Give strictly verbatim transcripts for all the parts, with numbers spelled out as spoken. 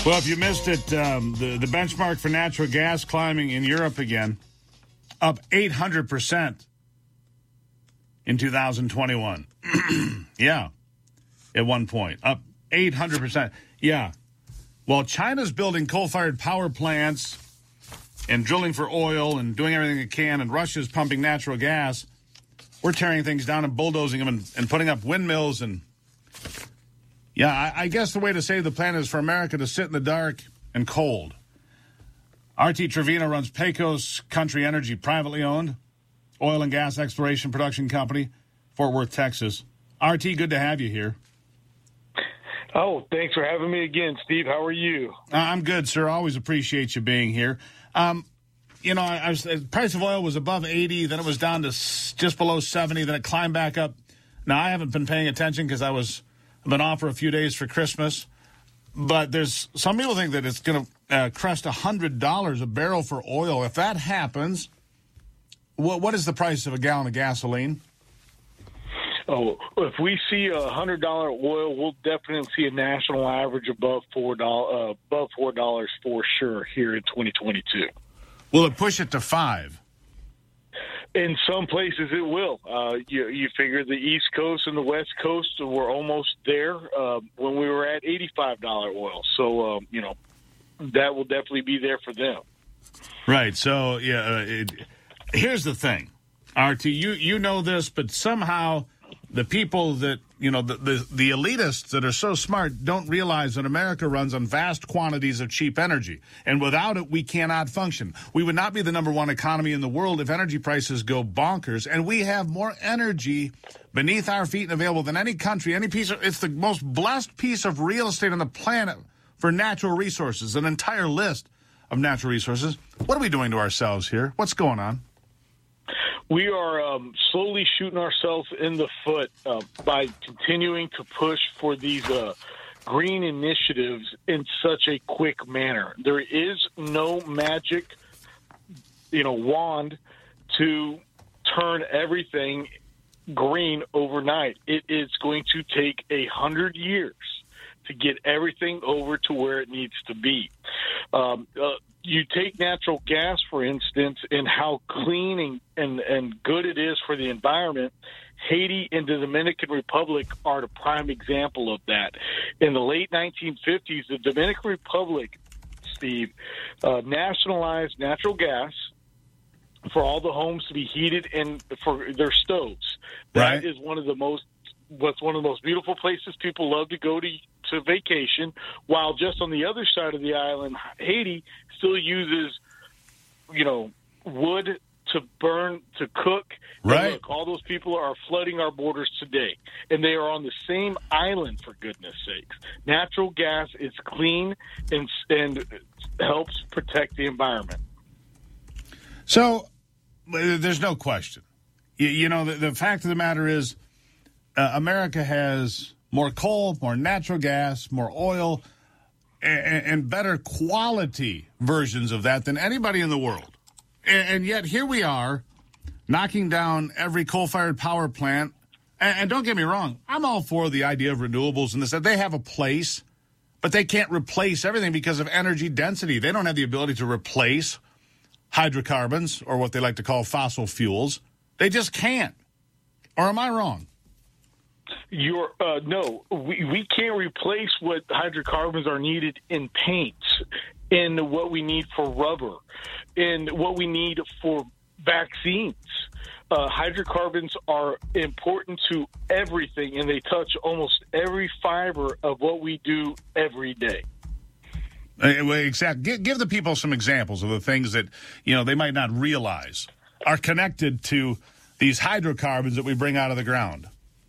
Well, if you missed it, um, the, the benchmark for natural gas climbing in Europe again, up eight hundred percent in two thousand twenty-one. Yeah, at one point, up eight hundred percent. Yeah. While China's building coal-fired power plants and drilling for oil and doing everything it can, and Russia's pumping natural gas, we're tearing things down and bulldozing them and, and putting up windmills. And, yeah, I, I guess the way to save the planet is for America to sit in the dark and cold. R T Trevino runs Pecos Country Energy, privately owned oil and gas exploration production company, Fort Worth, Texas. R T, good to have you here. Oh, thanks for having me again, Steve. How are you? Uh, I'm good, sir. Always appreciate you being here. Um, you know, I, I was, the price of oil was above eighty, then it was down to s- just below seventy, then it climbed back up. Now, I haven't been paying attention because I was I've been off for a few days for Christmas. But there's some people think that it's going to uh, crest one hundred dollars a barrel for oil. If that happens, what what is the price of a gallon of gasoline? Oh, if we see a one hundred dollars oil, we'll definitely see a national average above four dollars, uh, above four dollars for sure here in twenty twenty-two. Will it push it to five? In some places it will. Uh, you, you figure the East Coast and the West Coast were almost there uh, when we were at eighty-five dollars oil. So, um, you know, that will definitely be there for them. Right. So, yeah, uh, it, here's the thing. R T, you, you know this, but somehow the people that, you know, the, the, the elitists that are so smart don't realize that America runs on vast quantities of cheap energy. And without it, we cannot function. We would not be the number one economy in the world if energy prices go bonkers. And we have more energy beneath our feet and available than any country, any piece of, it's the most blessed piece of real estate on the planet for natural resources, an entire list of natural resources. What are we doing to ourselves here? What's going on? We are um, slowly shooting ourselves in the foot uh, by continuing to push for these uh, green initiatives in such a quick manner. There is no magic, you know, wand to turn everything green overnight. It is going to take a hundred years to get everything over to where it needs to be. Um, uh, You take natural gas, for instance, and how clean and, and, and good it is for the environment. Haiti and the Dominican Republic are the prime example of that. In the late nineteen fifties, the Dominican Republic, Steve, uh, nationalized natural gas for all the homes to be heated and for their stoves. That Right. is one of the most what's one of the most beautiful places people love to go to to vacation, while just on the other side of the island, Haiti still uses, you know, wood to burn, to cook. Right. And look, all those people are flooding our borders today, and they are on the same island, for goodness sakes. Natural gas is clean and, and helps protect the environment. So there's no question. You, you know, the, the fact of the matter is uh, America has more coal, more natural gas, more oil, and, and better quality versions of that than anybody in the world. And, and yet here we are knocking down every coal-fired power plant. And, and don't get me wrong, I'm all for the idea of renewables and this, that they have a place, but they can't replace everything because of energy density. They don't have the ability to replace hydrocarbons or what they like to call fossil fuels. They just can't. Or am I wrong? You're uh, no, we we can't replace what hydrocarbons are needed in paints, in what we need for rubber, in what we need for vaccines. Uh, hydrocarbons are important to everything, and they touch almost every fiber of what we do every day. Exactly. Give, give the people some examples of the things that, you know, they might not realize are connected to these hydrocarbons that we bring out of the ground.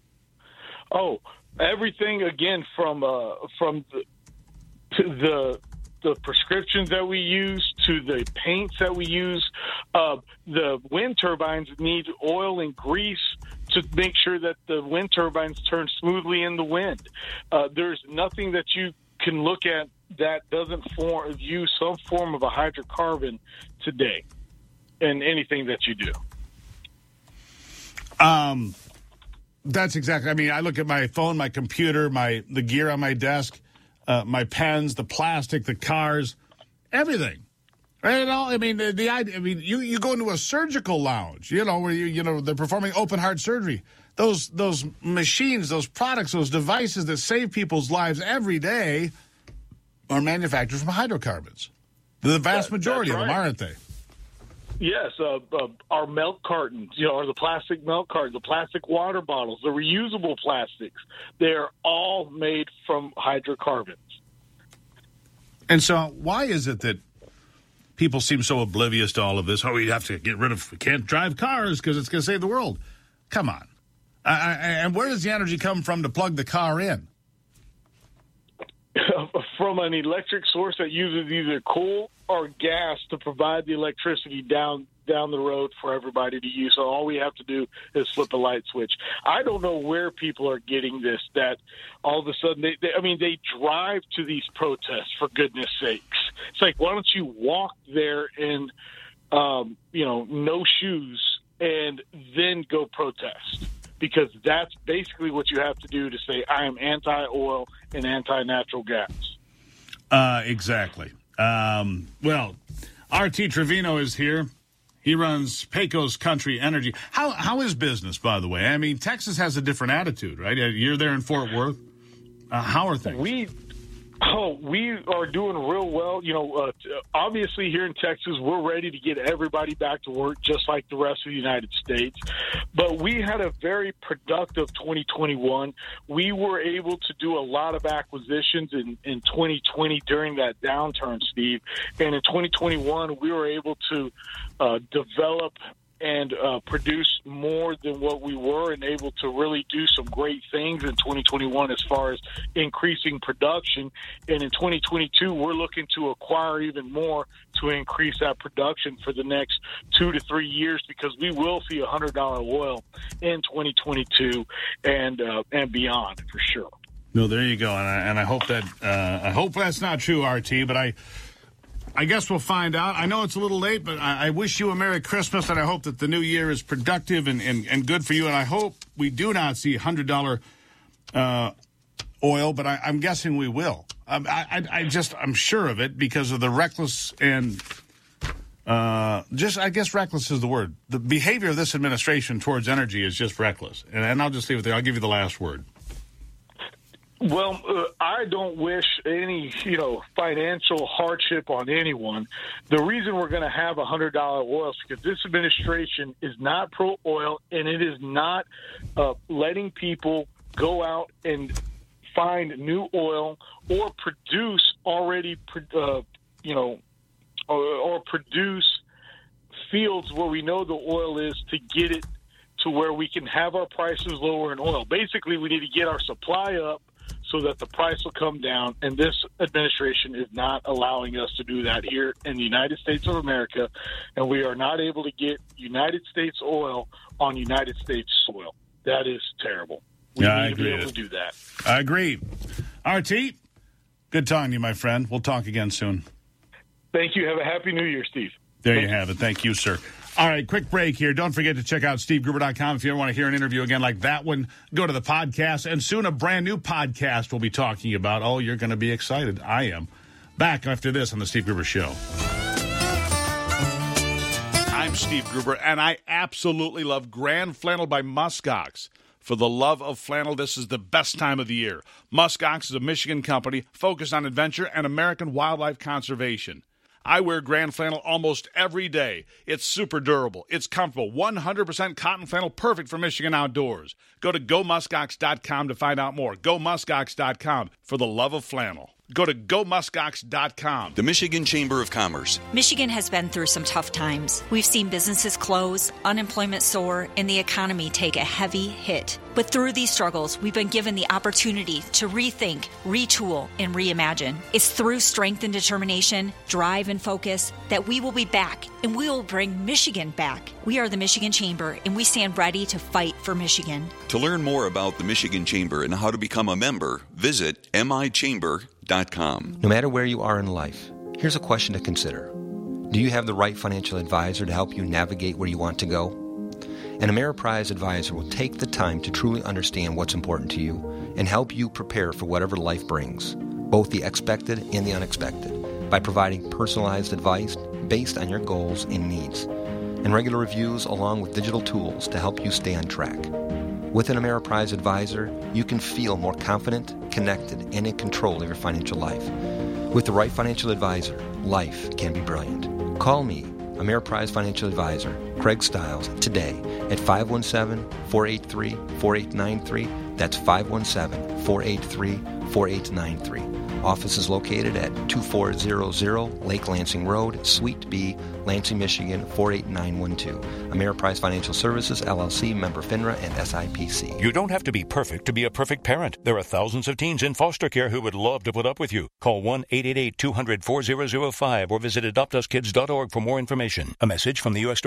Oh, everything again from uh, from the, to the the prescriptions that we use to the paints that we use. Uh, the wind turbines need oil and grease to make sure that the wind turbines turn smoothly in the wind. Uh, there's nothing that you can look at that doesn't form, use some form of a hydrocarbon today in anything that you do. Um, that's exactly. I mean, I look at my phone, my computer, my the gear on my desk. uh, my pens, the plastic, the cars, everything. Right? And all, I mean, the, the idea. I mean, you, you go into a surgical lounge, you know, where you you know they're performing open heart surgery. Those those machines, those products, those devices that save people's lives every day are manufactured from hydrocarbons. The vast That, majority right. of them, aren't they? Yes, uh, uh, our milk cartons, you know, or the plastic milk cartons, the plastic water bottles, the reusable plastics, they're all made from hydrocarbons. And so why is it that people seem so oblivious to all of this? Oh, we have to get rid of, we can't drive cars because it's going to save the world. Come on. I, I, and where does the energy come from to plug the car in? From an electric source that uses either coal or gas to provide the electricity down down the road for everybody to use. So all we have to do is flip a light switch. I don't know where people are getting this, that all of a sudden, they, they, I mean, they drive to these protests, for goodness sakes. It's like, why don't you walk there in, um, you know, no shoes and then go protest? Because that's basically what you have to do to say, I am anti-oil and anti-natural gas. Uh, exactly. Um, well, R T Trevino is here. He runs Pecos Country Energy. How How is business, by the way? I mean, Texas has a different attitude, right? You're there in Fort Worth. Uh, how are things? We... Oh, we are doing real well. You know, uh, obviously here in Texas, we're ready to get everybody back to work just like the rest of the United States. But we had a very productive twenty twenty-one. We were able to do a lot of acquisitions in, in twenty twenty during that downturn, Steve. And in twenty twenty-one, we were able to uh, develop and uh, produce more than what we were, and able to really do some great things in twenty twenty-one as far as increasing production. And in twenty twenty-two, we're looking to acquire even more to increase that production for the next two to three years, because we will see one hundred dollars oil in twenty twenty-two and uh, and beyond, for sure. No, there you go. And I, and I hope that uh, I hope that's not true, R T, but I I guess we'll find out. I know it's a little late, but I, I wish you a Merry Christmas, and I hope that the new year is productive and, and, and good for you. And I hope we do not see one hundred dollars uh, oil, but I, I'm guessing we will. I, I, I just, I'm sure of it because of the reckless and uh, just, I guess reckless is the word. The behavior of this administration towards energy is just reckless. And, and I'll just leave it there. I'll give you the last word. Well, uh, I don't wish any, you know, financial hardship on anyone. The reason we're going to have one hundred dollars oil is because this administration is not pro-oil, and it is not uh, letting people go out and find new oil or produce already, uh, you know, or, or produce fields where we know the oil is to get it to where we can have our prices lower in oil. Basically, we need to get our supply up so that the price will come down, and this administration is not allowing us to do that here in the United States of America, and we are not able to get United States oil on United States soil. That is terrible. We yeah, need I to be agree. able to do that. I agree. R T, good talking to you, my friend. We'll talk again soon. Thank you. Have a happy New Year, Steve. There Thank you have it. Thank you, sir. All right, quick break here. Don't forget to check out steve gruber dot com if you ever want to hear an interview again like that one. Go to the podcast, and soon a brand new podcast we'll be talking about. Oh, you're going to be excited. I am. Back after this on the Steve Gruber Show. I'm Steve Gruber, and I absolutely love Grand Flannel by Muskox. For the love of flannel, this is the best time of the year. Muskox is a Michigan company focused on adventure and American wildlife conservation. I wear Grand Flannel almost every day. It's super durable. It's comfortable. one hundred percent cotton flannel, perfect for Michigan outdoors. Go to go muskox dot com to find out more. go muskox dot com for the love of flannel. Go to go muskox dot com. The Michigan Chamber of Commerce. Michigan has been through some tough times. We've seen businesses close, unemployment soar, and the economy take a heavy hit. But through these struggles, we've been given the opportunity to rethink, retool, and reimagine. It's through strength and determination, drive and focus, that we will be back, and we will bring Michigan back. We are the Michigan Chamber, and we stand ready to fight for Michigan. To learn more about the Michigan Chamber and how to become a member, visit m i chamber dot com. No matter where you are in life, here's a question to consider. Do you have the right financial advisor to help you navigate where you want to go? An Ameriprise advisor will take the time to truly understand what's important to you and help you prepare for whatever life brings. both the expected and the unexpected, by providing personalized advice based on your goals and needs, and regular reviews along with digital tools to help you stay on track. With an Ameriprise advisor, you can feel more confident, connected, and in control of your financial life. With the right financial advisor, life can be brilliant. Call me, Ameriprise Financial Advisor, Craig Stiles, today at five one seven, four eight three, four eight nine three. That's five one seven, four eight three, four eight nine three. Office is located at two four zero zero Lake Lansing Road, Suite B, Lansing, Michigan, four eight nine one two. Ameriprise Financial Services, L L C, member FINRA and S I P C. You don't have to be perfect to be a perfect parent. There are thousands of teens in foster care who would love to put up with you. Call one eight eight eight, two hundred, four thousand five or visit adopt us kids dot org for more information. A message from the U S